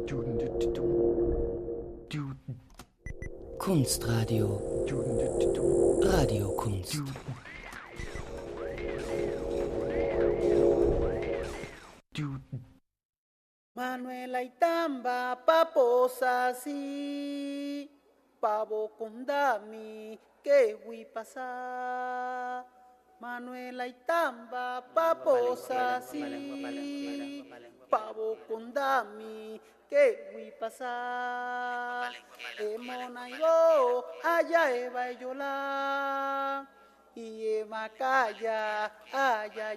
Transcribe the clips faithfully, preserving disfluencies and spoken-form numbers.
Kunstradio. Radiokunst. Manuela Itamba paposasi pavo kundami que hui pasa. Manuela Itamba paposasi pavo kundami que hui pasa. Emonaigo aya eva yola y emakaya aya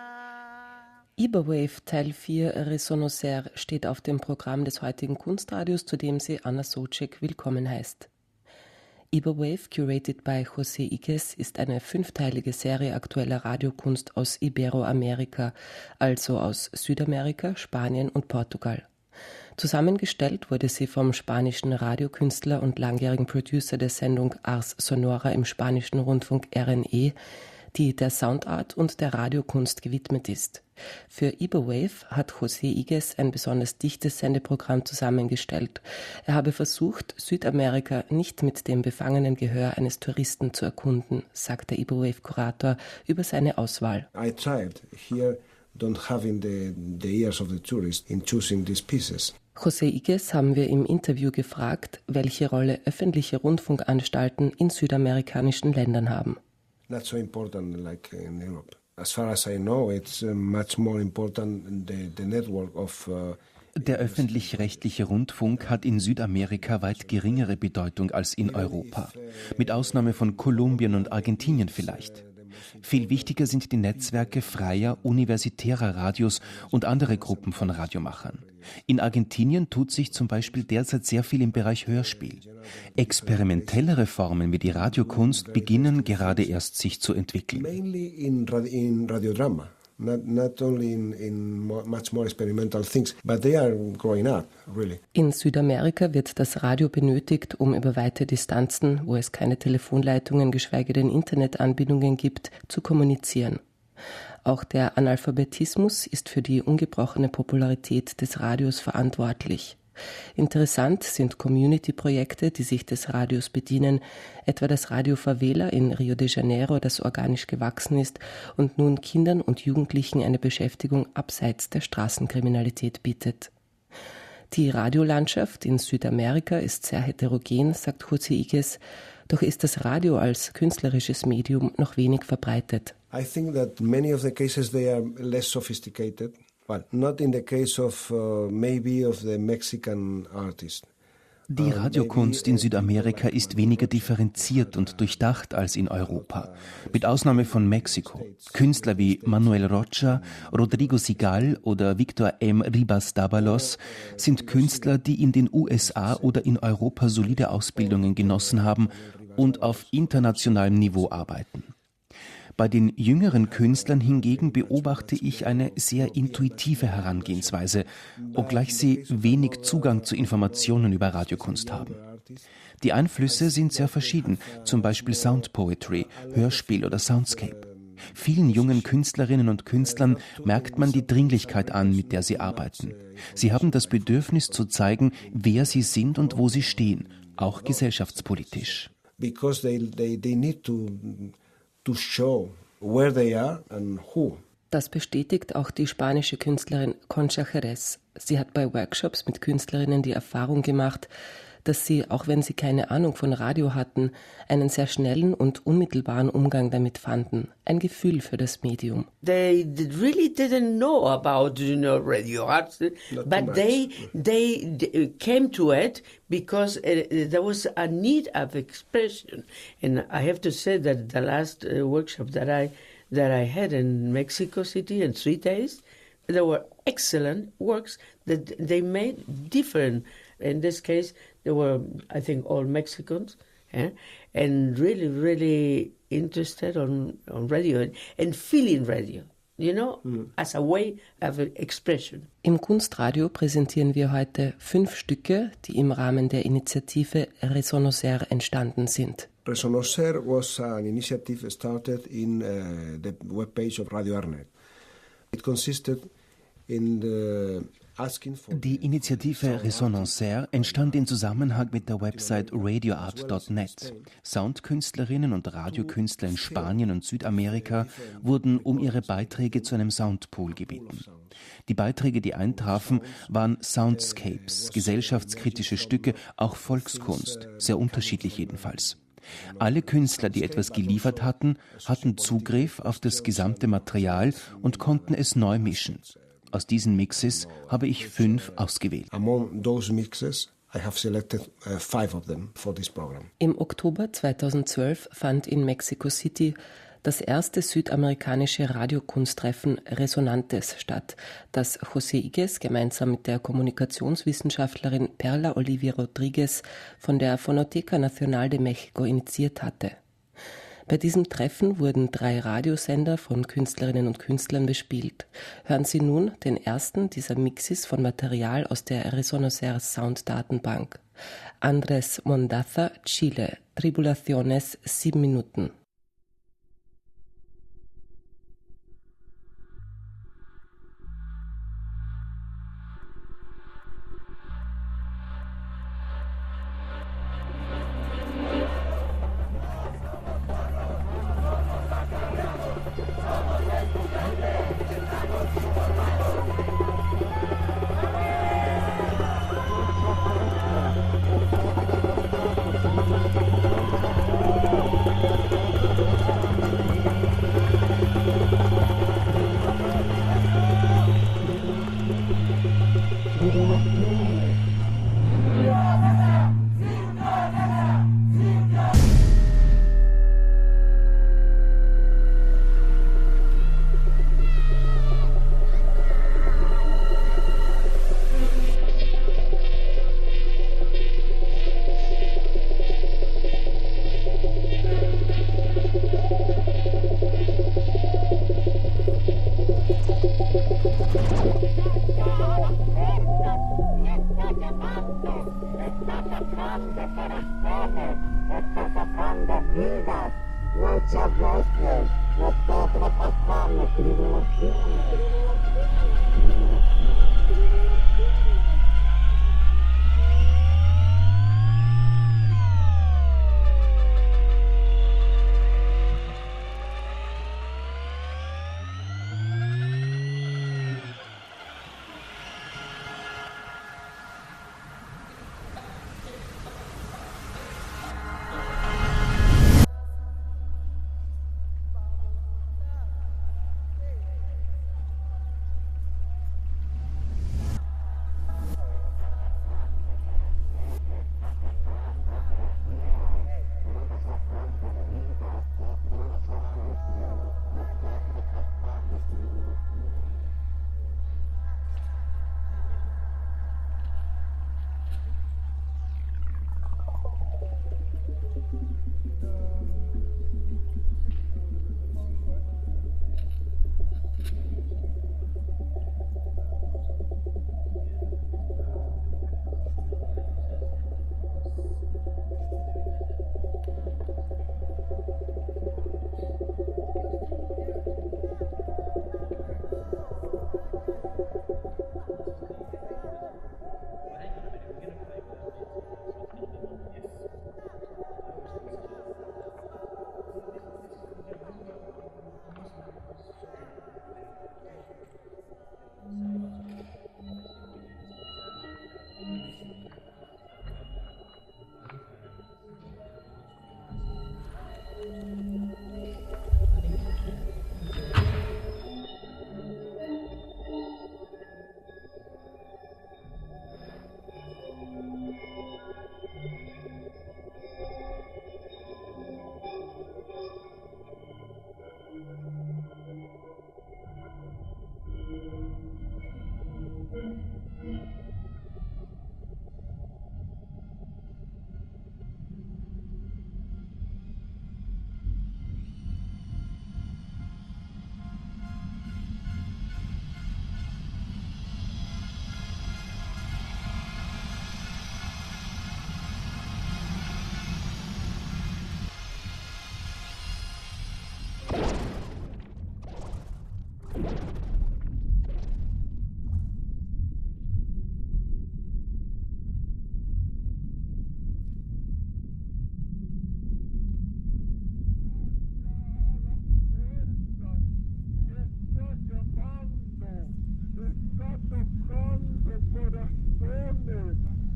yena. Iberwave Teil vier Resonoser steht auf dem Programm des heutigen Kunstradios, zu dem sie Anna Socek willkommen heißt. Iberwave, curated by José Iges, ist eine fünfteilige Serie aktueller Radiokunst aus Iberoamerika, also aus Südamerika, Spanien und Portugal. Zusammengestellt wurde sie vom spanischen Radiokünstler und langjährigen Producer der Sendung Ars Sonora im spanischen Rundfunk R N E, die der Soundart und der Radiokunst gewidmet ist. Für Iberwave hat José Iges ein besonders dichtes Sendeprogramm zusammengestellt. Er habe versucht, Südamerika nicht mit dem befangenen Gehör eines Touristen zu erkunden, sagt der Iberwave-Kurator über seine Auswahl. I tried here don't having the, the ears of the tourist in choosing these pieces. José Iges haben wir im Interview gefragt, welche Rolle öffentliche Rundfunkanstalten in südamerikanischen Ländern haben. Not so important like in Europe. As far as I know, it's much more important the, the network of uh, Der öffentlich-rechtliche Rundfunk hat in Südamerika weit geringere Bedeutung als in Europa, mit Ausnahme von Kolumbien und Argentinien vielleicht. Viel wichtiger sind die Netzwerke freier, universitärer Radios und andere Gruppen von Radiomachern. In Argentinien tut sich zum Beispiel derzeit sehr viel im Bereich Hörspiel. Experimentellere Formen wie die Radiokunst beginnen gerade erst sich zu entwickeln. Mainly in, in radiodrama. Not, not only in, in much more experimental things, but they are growing up, really. In Südamerika wird das Radio benötigt, um über weite Distanzen, wo es keine Telefonleitungen, geschweige denn Internetanbindungen gibt, zu kommunizieren. Auch der Analphabetismus ist für die ungebrochene Popularität des Radios verantwortlich. Interessant sind Community-Projekte, die sich des Radios bedienen, etwa das Radio Favela in Rio de Janeiro, das organisch gewachsen ist und nun Kindern und Jugendlichen eine Beschäftigung abseits der Straßenkriminalität bietet. Die Radiolandschaft in Südamerika ist sehr heterogen, sagt José Iges, doch ist das Radio als künstlerisches Medium noch wenig verbreitet. I think that many of the cases they are less sophisticated. Well, not in the case of uh, maybe of the Mexican artist. Die Radiokunst in Südamerika ist weniger differenziert und durchdacht als in Europa, mit Ausnahme von Mexiko. Künstler wie Manuel Rocha, Rodrigo Sigal oder Victor M. Ribas-Dávalos sind Künstler, die in den U S A oder in Europa solide Ausbildungen genossen haben und auf internationalem Niveau arbeiten. Bei den jüngeren Künstlern hingegen beobachte ich eine sehr intuitive Herangehensweise, obgleich sie wenig Zugang zu Informationen über Radiokunst haben. Die Einflüsse sind sehr verschieden, zum Beispiel Sound Poetry, Hörspiel oder Soundscape. Vielen jungen Künstlerinnen und Künstlern merkt man die Dringlichkeit an, mit der sie arbeiten. Sie haben das Bedürfnis zu zeigen, wer sie sind und wo sie stehen, auch gesellschaftspolitisch. Because they, they, they need to to show where they are and who. Das bestätigt auch die spanische Künstlerin Concha Jerez. Sie hat bei Workshops mit Künstlerinnen die Erfahrung gemacht, dass sie, auch wenn sie keine Ahnung von Radio hatten, einen sehr schnellen und unmittelbaren Umgang damit fanden. Ein Gefühl für das Medium. They really didn't know about, you know, radio arts, but they they came to it because uh, there was a need of expression. And I have to say that the last uh, workshop that I that I had in Mexico City in three days, there were excellent works that they made different. In this case, they were, I think, all Mexicans, yeah? And really, really interested on, on radio and, and feeling radio, you know, mm. as a way of expression. Im Kunstradio präsentieren wir heute fünf Stücke, die im Rahmen der Initiative Resonoser entstanden sind. Resonoser was an initiative started in uh, the webpage of Radio Arnet. It consisted in the Die Initiative Resonancer entstand in Zusammenhang mit der Website radioart Punkt net. Soundkünstlerinnen und Radiokünstler in Spanien und Südamerika wurden um ihre Beiträge zu einem Soundpool gebeten. Die Beiträge, die eintrafen, waren Soundscapes, gesellschaftskritische Stücke, auch Volkskunst, sehr unterschiedlich jedenfalls. Alle Künstler, die etwas geliefert hatten, hatten Zugriff auf das gesamte Material und konnten es neu mischen. Aus diesen Mixes habe ich fünf ausgewählt. Im Oktober zweitausendzwölf fand in Mexico City das erste südamerikanische Radiokunsttreffen Resonantes statt, das José Igues gemeinsam mit der Kommunikationswissenschaftlerin Perla Olivia Rodriguez von der Fonoteca Nacional de México initiiert hatte. Bei diesem Treffen wurden drei Radiosender von Künstlerinnen und Künstlern bespielt. Hören Sie nun den ersten dieser Mixes von Material aus der Resonancer Sound-Datenbank. Andrés Mondaza, Chile, Tribulaciones, sieben Minuten.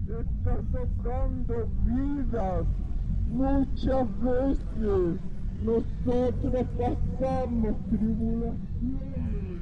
está tocando vidas. Muchas veces nosotros pasamos tribulaciones.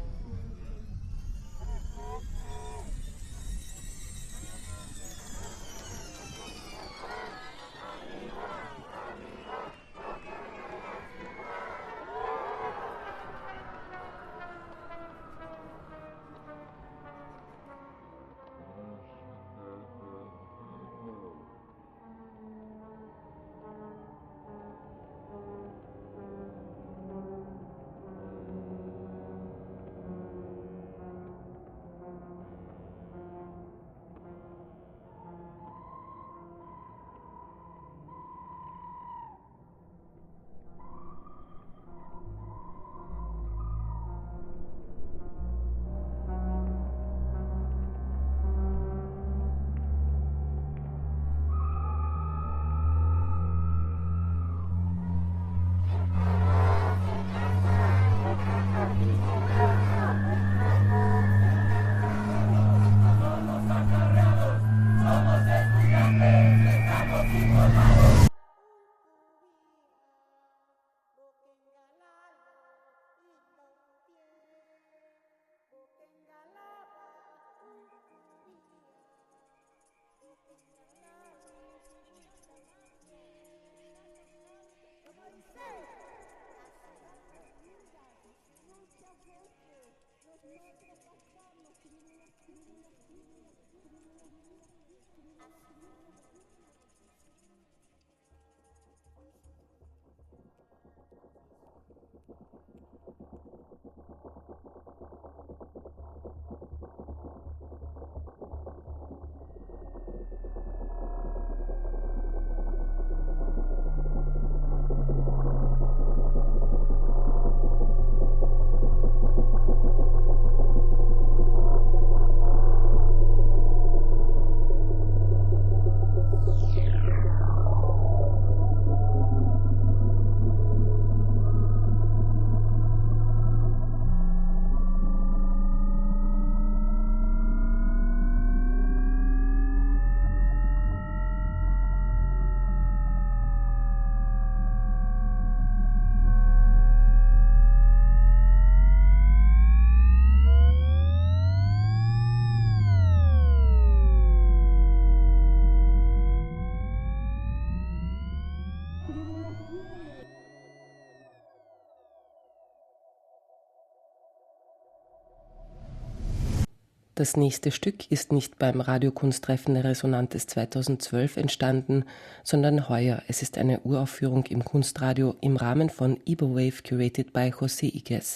Das nächste Stück ist nicht beim Radiokunsttreffen Resonantes zweitausendzwölf entstanden, sondern heuer. Es ist eine Uraufführung im Kunstradio im Rahmen von Iberwave curated by José Iguez.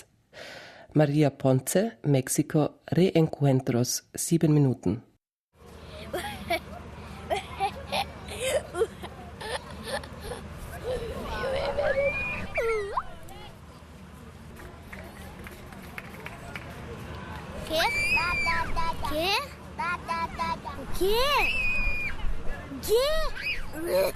Maria Ponce, Mexiko, Reencuentros, sieben Minuten. ¿Qué? ¿Qué? ¿Qué?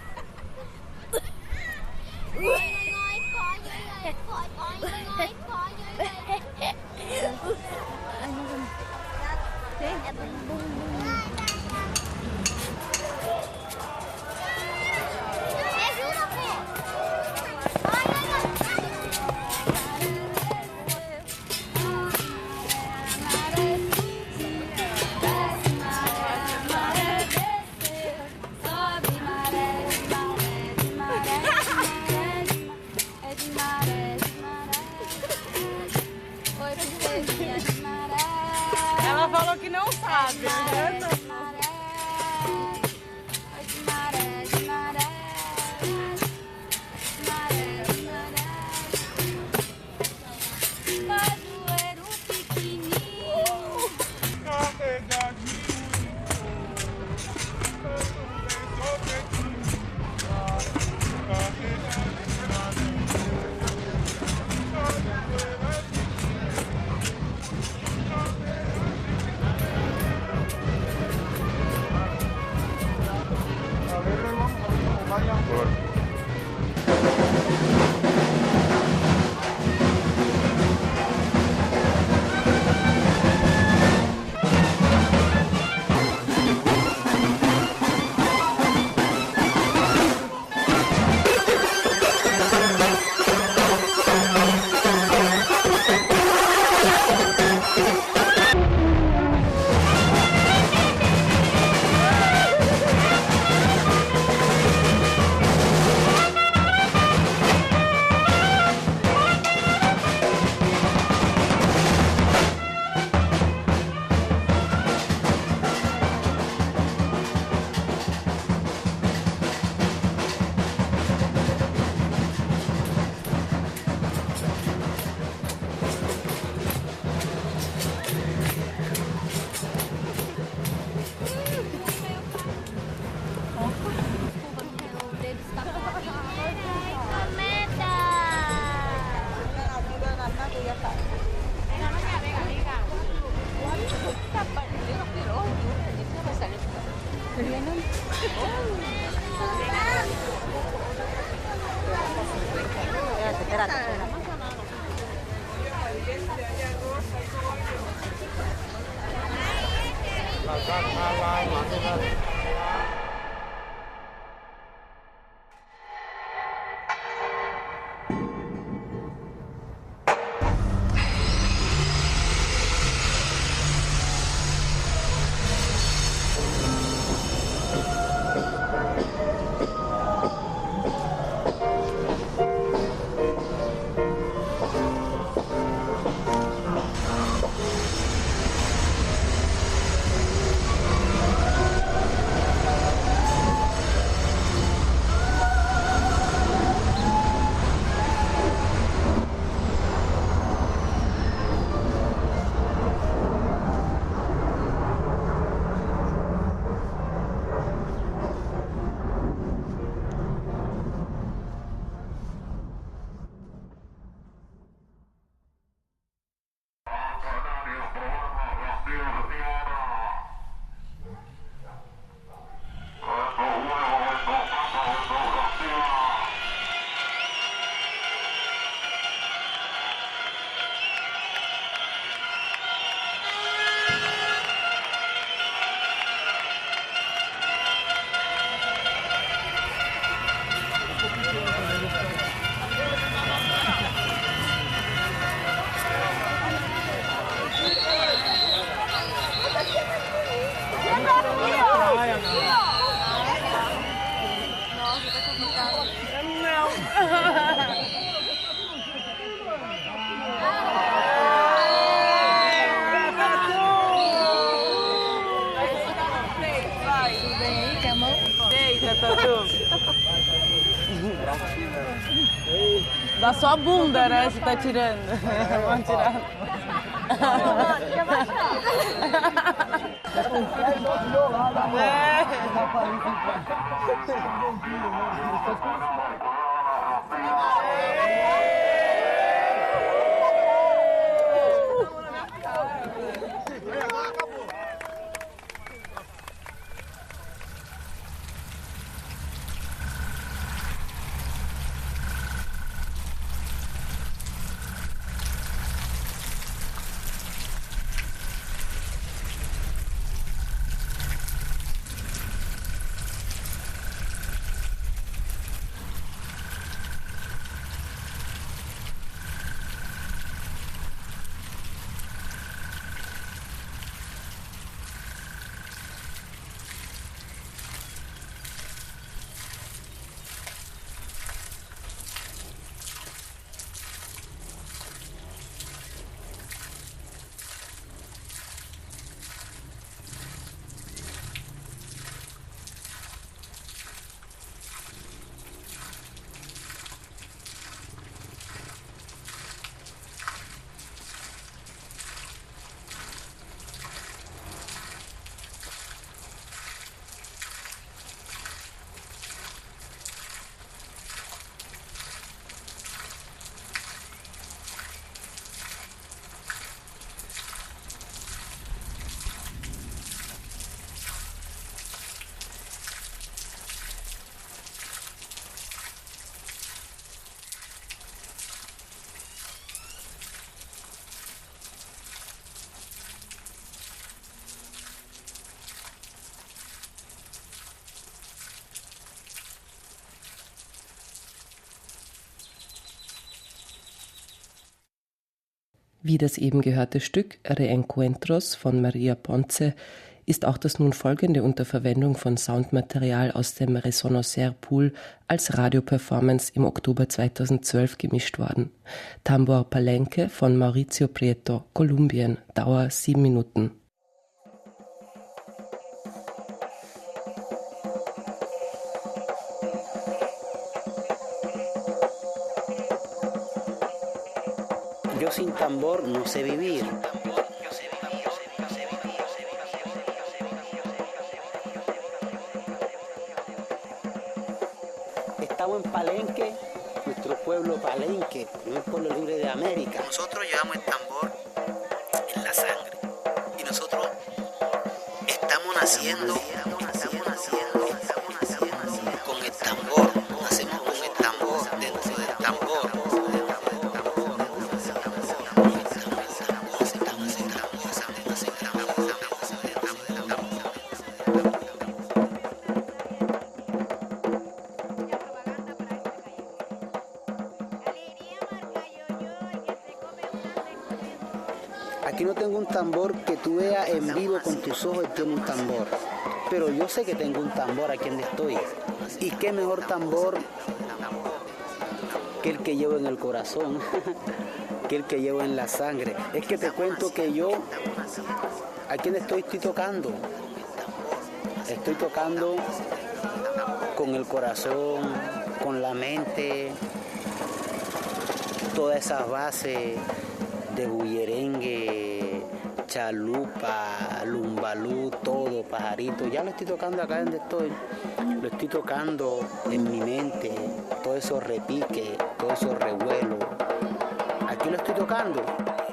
Ela falou que não sabe, né? Da sua bunda, né? Você tá tirando. Vamos tirar. Wie das eben gehörte Stück Reencuentros von Maria Ponce ist auch das nun folgende unter Verwendung von Soundmaterial aus dem Resonocer Pool als Radioperformance im Oktober zweitausendzwölf gemischt worden. Tambor Palenque von Mauricio Prieto, Kolumbien, Dauer sieben Minuten. Yo sin tambor no sé vivir. Estamos en Palenque, nuestro pueblo Palenque, primer pueblo libre de América. Nosotros llevamos el tambor en la sangre y nosotros estamos naciendo, estamos naciendo, estamos naciendo. Aquí no tengo un tambor que tú veas en vivo con tus ojos, tiene un tambor. Pero yo sé que tengo un tambor aquí donde estoy. Y qué mejor tambor que el que llevo en el corazón, que el que llevo en la sangre. Es que te cuento que yo, aquí donde estoy, estoy tocando. Estoy tocando con el corazón, con la mente, todas esas bases de bullerengue, chalupa, lumbalú, todo, pajarito. Ya lo estoy tocando acá donde estoy. Lo estoy tocando en mi mente, todos esos repiques, todos esos revuelos. Aquí lo estoy tocando.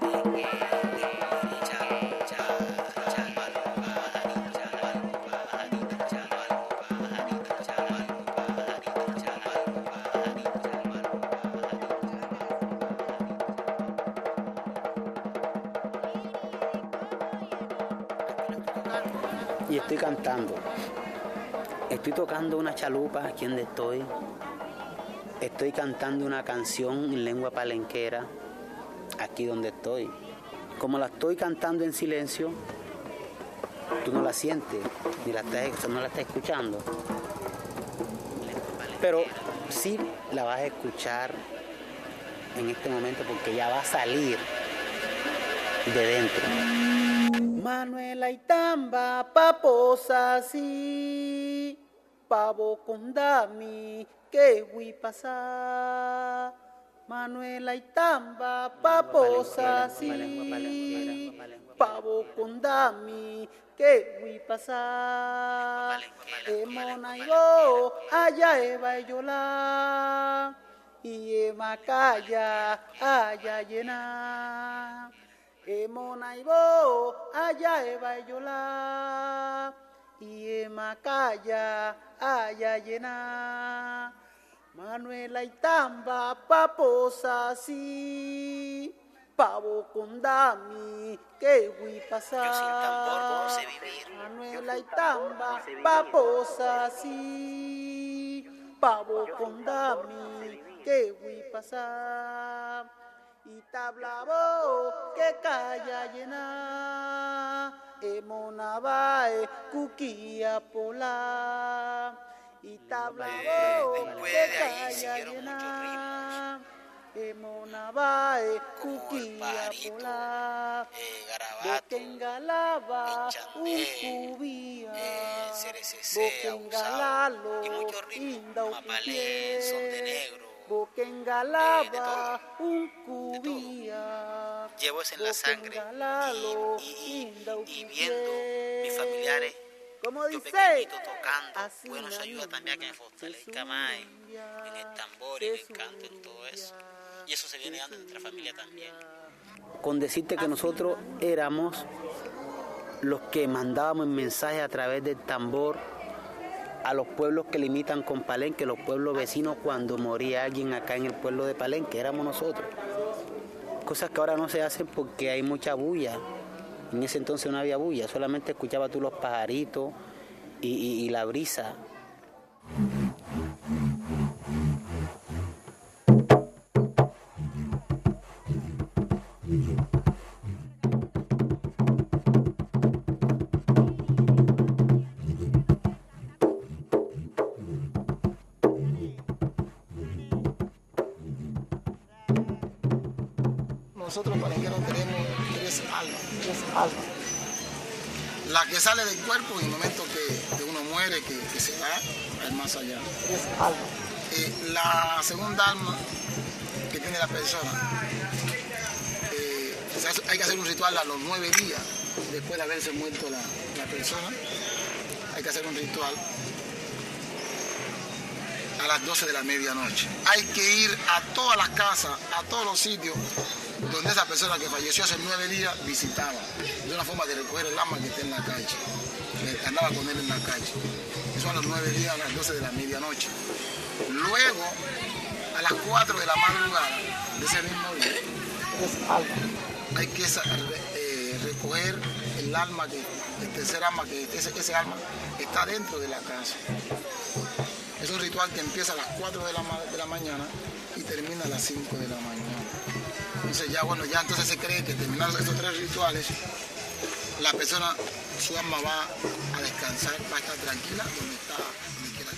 Y estoy cantando. Estoy tocando una chalupa aquí donde estoy. Estoy cantando una canción en lengua palenquera aquí donde estoy. Como la estoy cantando en silencio, tú no la sientes, ni la estás, no la estás escuchando. Pero sí la vas a escuchar en este momento porque ya va a salir de dentro. Manuela Itamba, paposa si, pavo condami, que voy pasar. Manuela Itamba, paposa si, pavo condami, que voy pasar. Emona yo, allá eva yola, y emacaya, allá llena. Emona ibo, allá eva yola, y emacaya, allá llena. Manuela Itamba, paposa si, pavo condami, que voy pasar. Yo sin tambor, ¿cómo sé vivir? Manuela Itamba, paposa si, pavo condami, que voy pasar. Y tablabo que calla llena, emona bae, cuquía pola. Y tablabo que calla llena, emona bae, cuquía pola. Boquengalaba, un cubía, boquengalalo, inda mapalé, son de negro. Boquengalaba, un cubía. Llevo eso en la sangre y, y, y, y viendo mis familiares, como yo dice, pequeñito tocando, bueno, eso ayuda también a que me fortalezca más en, en el tambor, en el canto, en todo eso. Y eso se viene dando en nuestra familia también. Con decirte que nosotros éramos los que mandábamos mensajes a través del tambor a los pueblos que limitan con Palenque, los pueblos vecinos, cuando moría alguien acá en el pueblo de Palenque, éramos nosotros. Cosas que ahora no se hacen porque hay mucha bulla. En ese entonces no había bulla, solamente escuchabas tú los pajaritos y, y, y la brisa. Nosotros palenqueros tenemos tres almas, tres almas. La que sale del cuerpo en el momento que, que uno muere, que, que se va al más allá. Tres almas. Eh, la segunda alma que tiene la persona, eh, hay que hacer un ritual a los nueve días después de haberse muerto la, la persona. Hay que hacer un ritual a las doce de la medianoche. Hay que ir a todas las casas, a todos los sitios donde esa persona que falleció hace nueve días visitaba, de una forma de recoger el alma que está en la calle, que andaba con él en la calle. Eso a los nueve días, a las doce de la medianoche. Luego, a las cuatro de la madrugada de ese mismo día, hay que eh, recoger el alma, que, el tercer alma, que ese, ese alma está dentro de la casa. Es un ritual que empieza a las cuatro de la, de la mañana y termina a las cinco de la mañana. Entonces ya bueno, ya entonces se cree que terminados estos tres rituales, la persona, su alma va a descansar, va a estar tranquila donde está, donde quiera.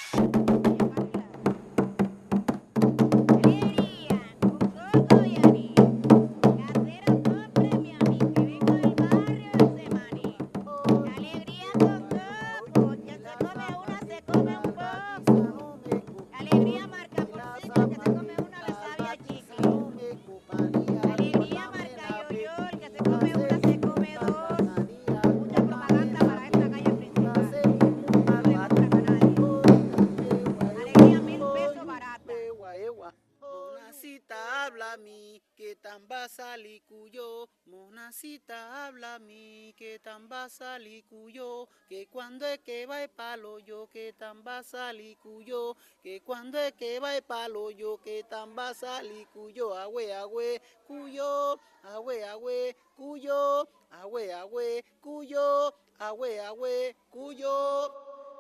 Salicuyo, monacita habla a mí, que tan va salicuyo, que cuando es que va el palo yo, que tan va salicuyo, que cuando es que va el palo yo, que tan va salicuyo, agüe, agüe, cuyo, agüe, agüe, cuyo, agüe, agüe, cuyo, agüe, agüe, cuyo.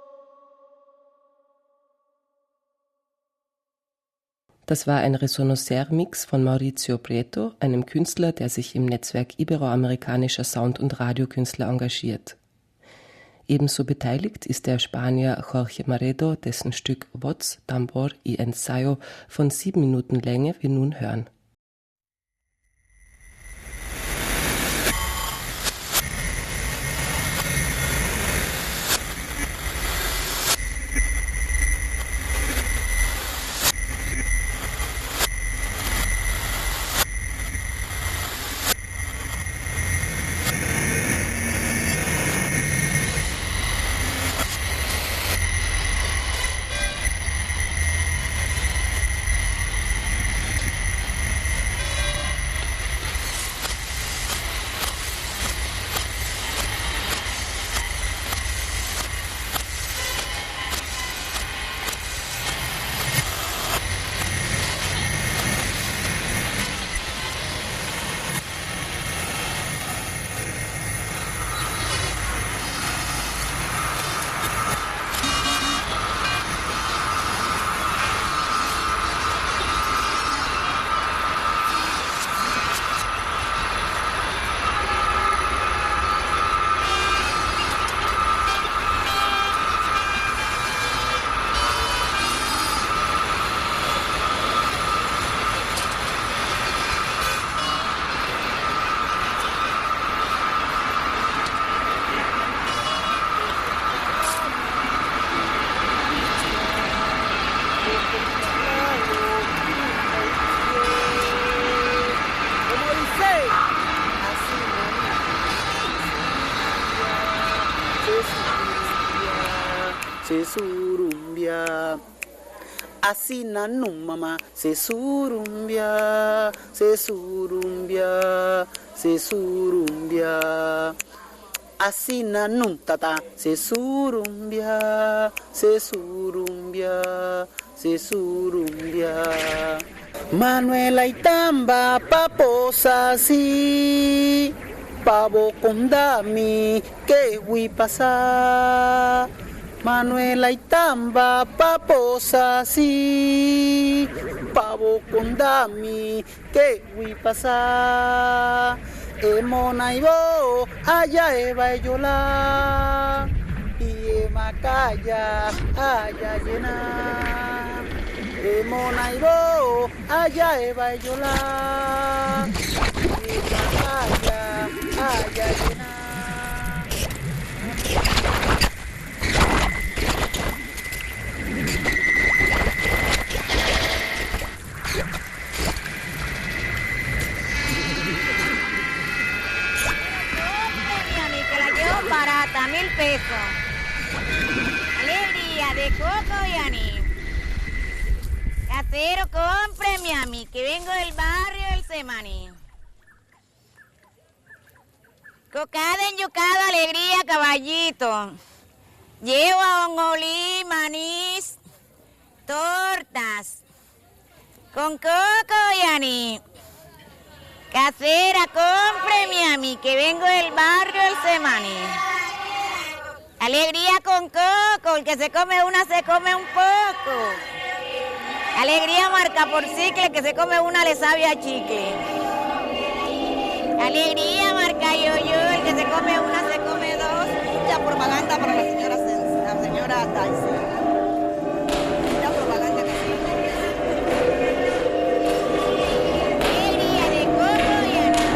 Das war ein Resonosaire-Mix von Maurizio Prieto, einem Künstler, der sich im Netzwerk iberoamerikanischer Sound- und Radiokünstler engagiert. Ebenso beteiligt ist der Spanier Jorge Maredo, dessen Stück Voz, Tambor y Ensayo von sieben Minuten Länge wir nun hören. Se surumbia, así nanum mamá, se surumbia, se surumbia, se surumbia, así nanum tata, se surumbia, se surumbia, se surumbia. Manuela y Tamba paposa sí, pavo con dami, que voy pasar. Manuela y Tamba paposa sí, pavo con dami, que voy pasar. E mona y bo, allá eva y yola, y e macaya, allá llena. E mona y bo, allá eva y yola, y e macaya, allá llena. Barata, mil pesos. Alegría de coco y anís. Casero, cómpreme a mí, que vengo del barrio del Semaní. Cocada enyucado, alegría, caballito. Llevo ajonjolí, manís, tortas, con coco y anís. Casera, cómpreme a mí, que vengo del barrio del Semaní. Alegría con coco, el que se come una se come un poco. Alegría marca por cicle, que se come una le sabe a chicle. Alegría marca yo-yo, el que se come una se come dos. Mucha propaganda para la señora, la señora Tyson. Mucha propaganda que se alegría de coco y arroz.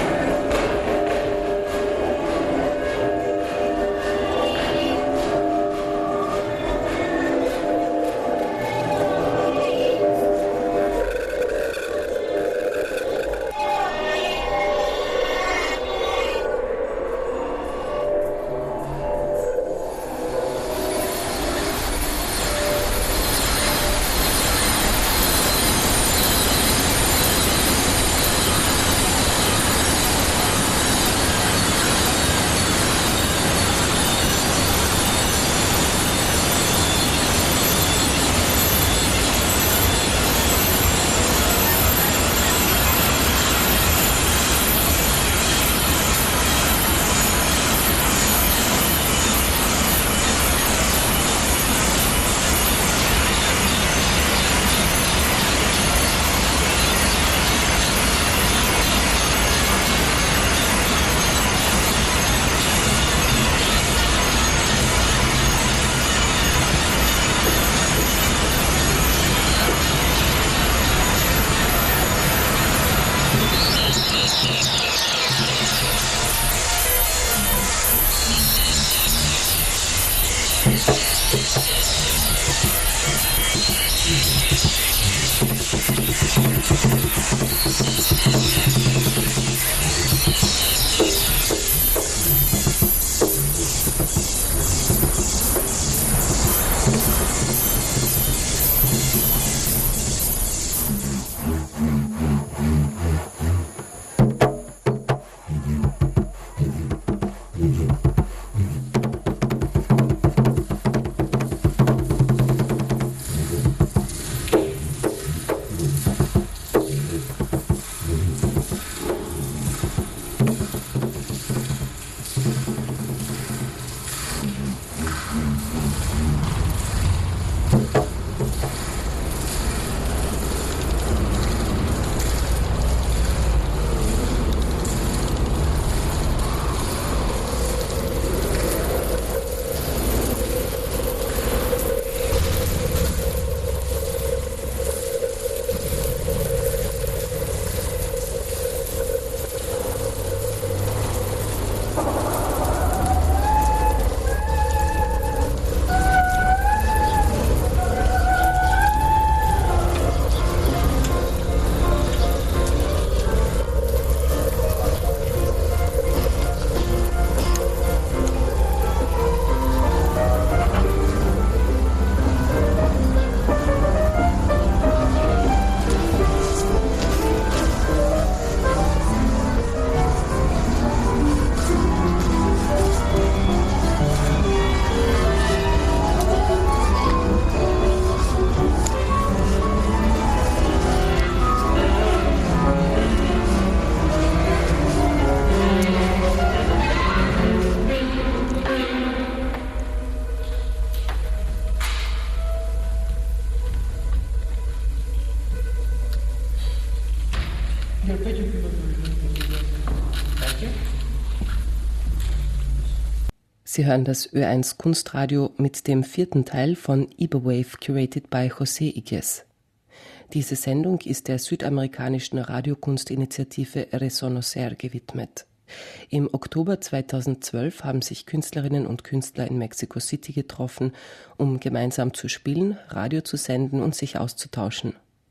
Sie hören das Ö eins Kunstradio mit dem vierten Teil von Iberwave, curated by José Iges. Diese Sendung ist der südamerikanischen Radiokunstinitiative Reconocer gewidmet. Im Oktober zweitausendzwölf haben sich Künstlerinnen und Künstler in Mexico City getroffen, um gemeinsam zu spielen, Radio zu senden und sich auszutauschen.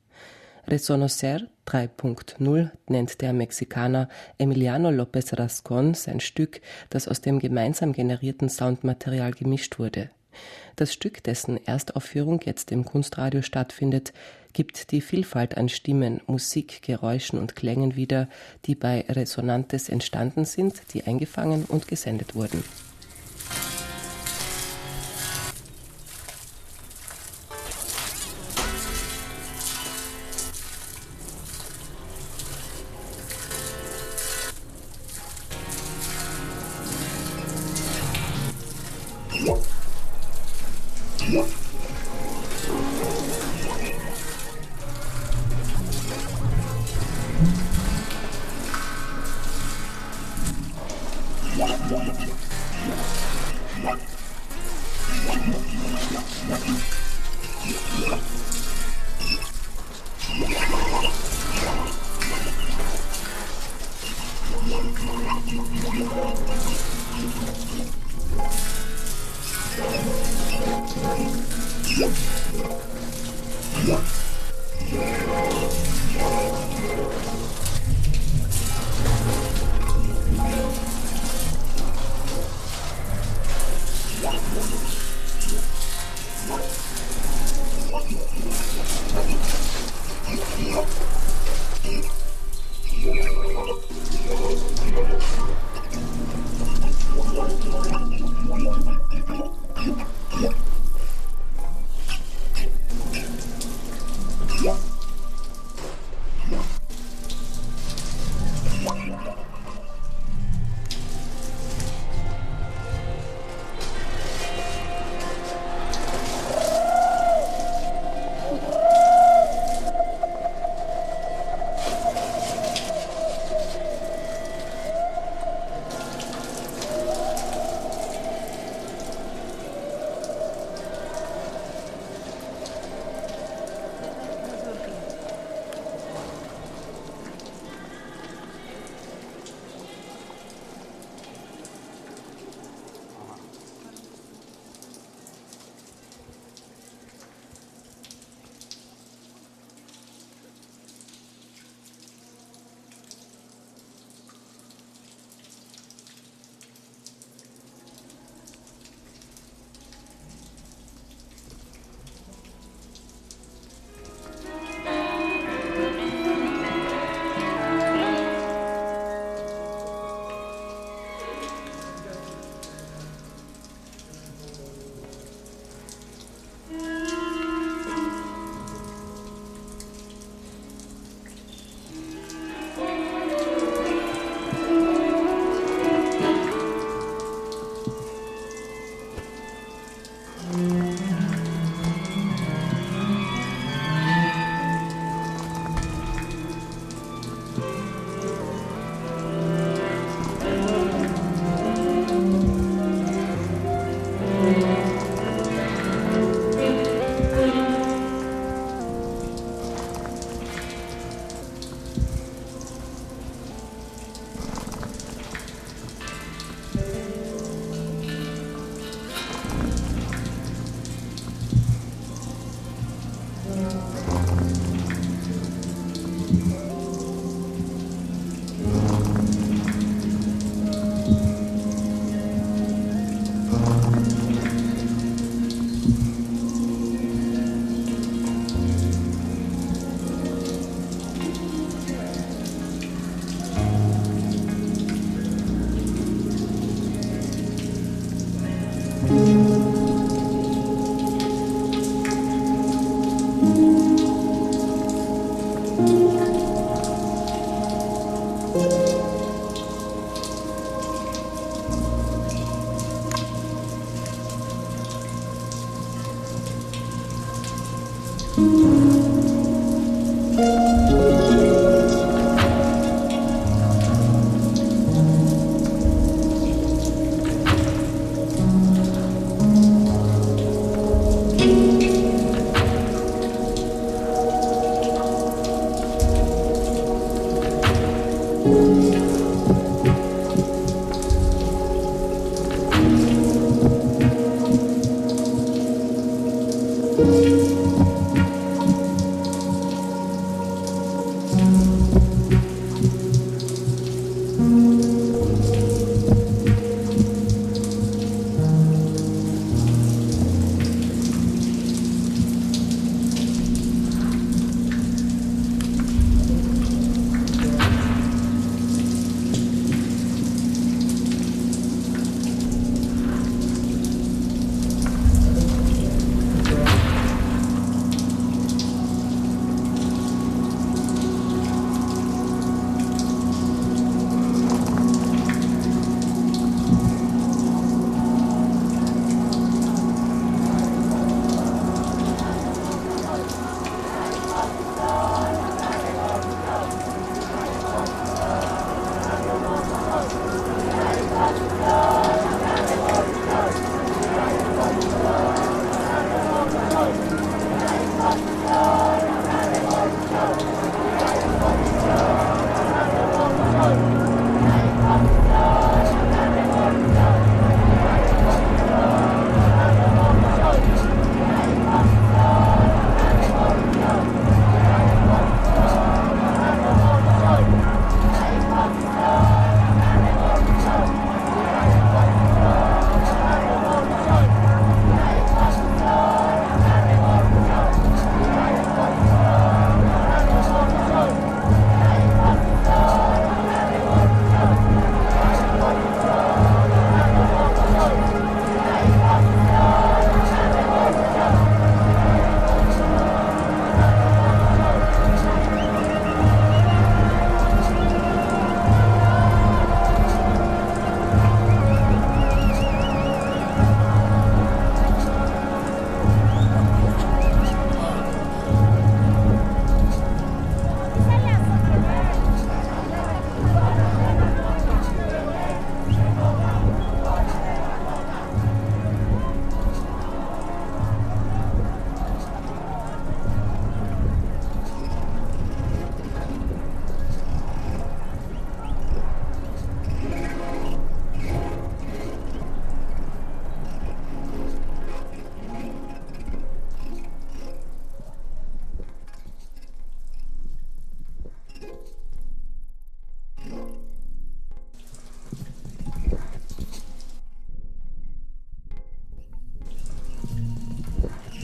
Reconocer drei Punkt null nennt der Mexikaner Emiliano López Rascón sein Stück, das aus dem gemeinsam generierten Soundmaterial gemischt wurde. Das Stück, dessen Erstaufführung jetzt im Kunstradio stattfindet, gibt die Vielfalt an Stimmen, Musik, Geräuschen und Klängen wieder, die bei Resonantes entstanden sind, die eingefangen und gesendet wurden.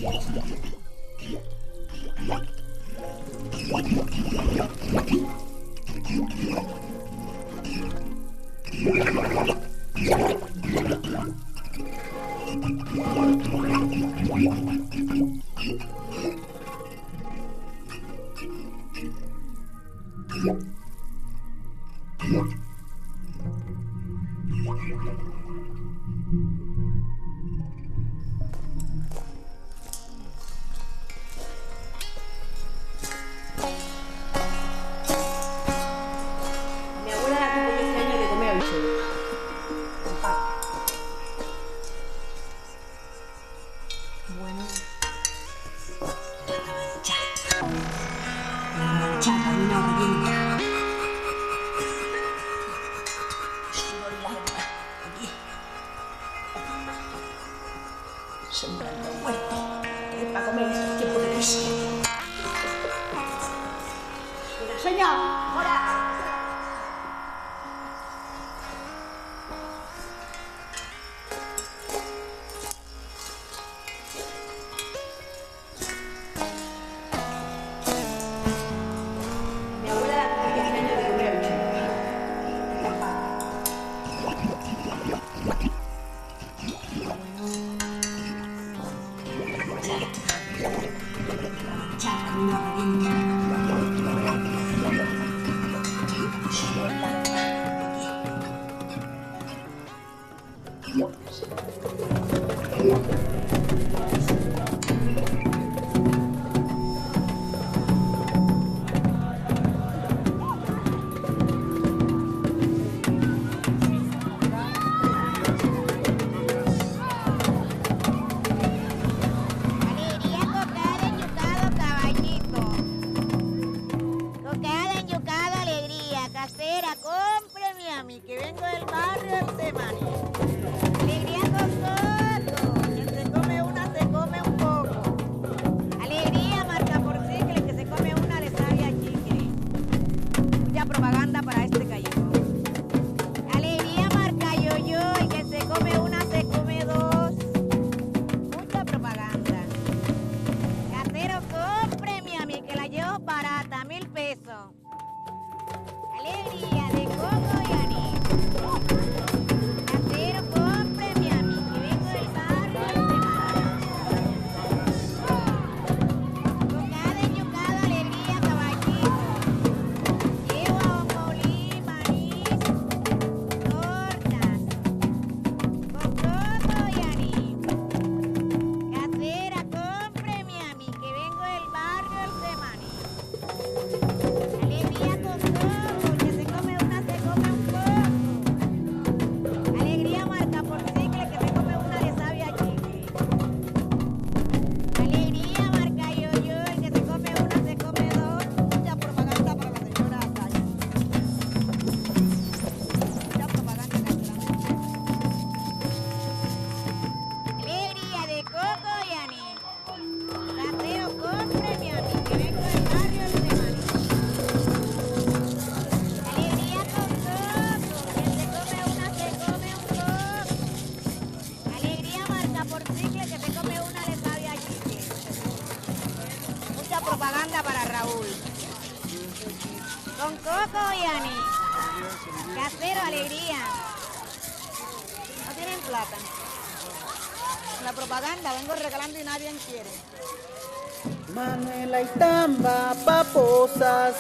Manuela y tamba paposa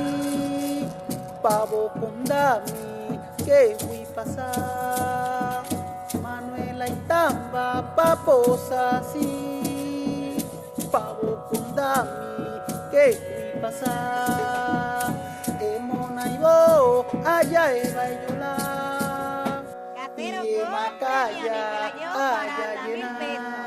si pavo con dami que voy pasar. Manuela y tamba paposa si pavo con dami que voy pasar. Emona y bo allá eva y yola y macaya allá llena.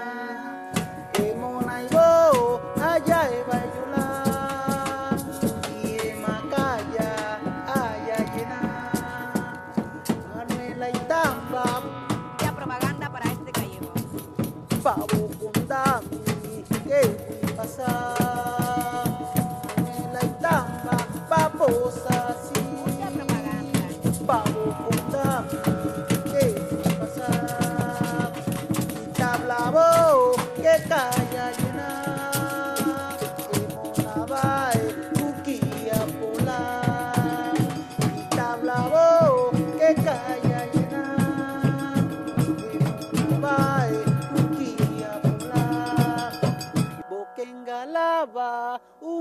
Allá eva yola y macaya allá llena. Manuela y tamba ya propaganda para este callejón. Pavo con dami que voy pasar. Manuela y tamba paposa sí. Mucha propaganda. Pavo con dami que voy pasar. Y tablabo que calla llena.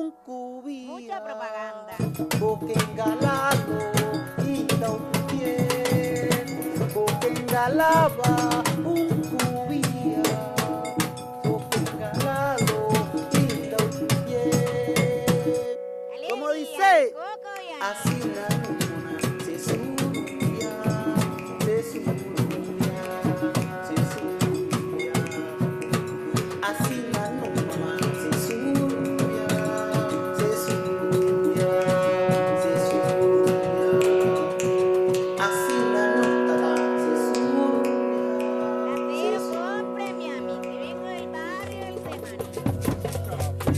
un cubía. Mucha propaganda. Boca engalado y da un pie. Boca engalaba un cubía. Boca engalado y da un pie. ¿Cómo dice? Así la luna se subía, se subía, se subía. Así la luna se subía, se subía, se subía. Así la nota se subía. Pero cómpreme a mí, que vengo del barrio del Semaní.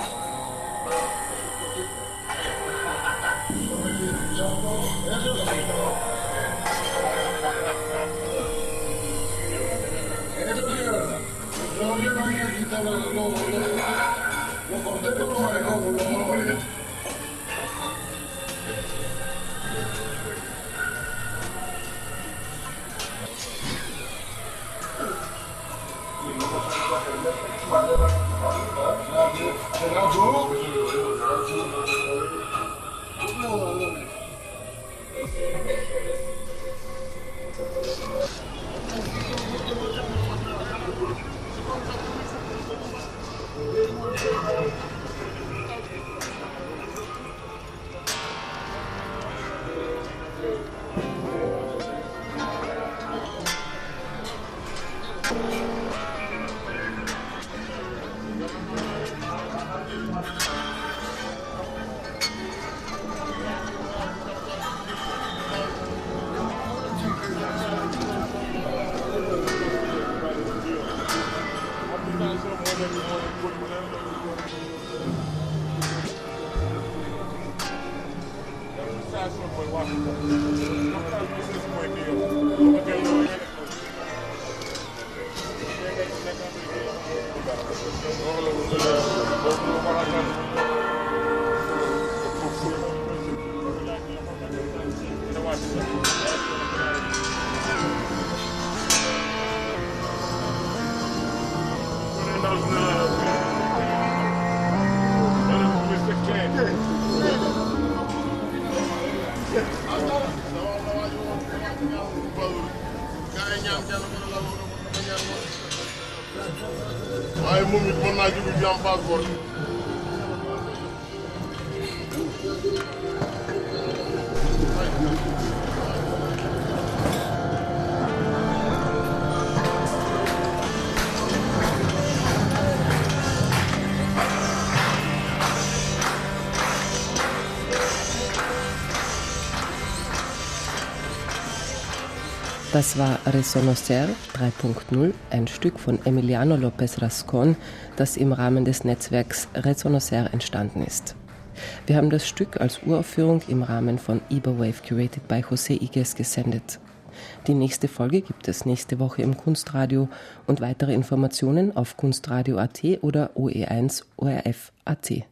Eso sí. waaye moom it mën naa jóge ci am passeport. Das war Reconocer drei Punkt null, ein Stück von Emiliano López Rascón, das im Rahmen des Netzwerks Reconocer entstanden ist. Wir haben das Stück als Uraufführung im Rahmen von Iberwave Curated by José Igues gesendet. Die nächste Folge gibt es nächste Woche im Kunstradio und weitere Informationen auf kunstradio punkt at oder O E eins O R F punkt at.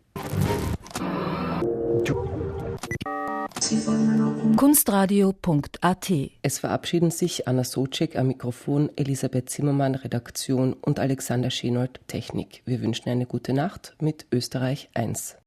kunstradio punkt at. Es verabschieden sich Anna Socek am Mikrofon, Elisabeth Zimmermann Redaktion und Alexander Schenold Technik. Wir wünschen eine gute Nacht mit Österreich eins.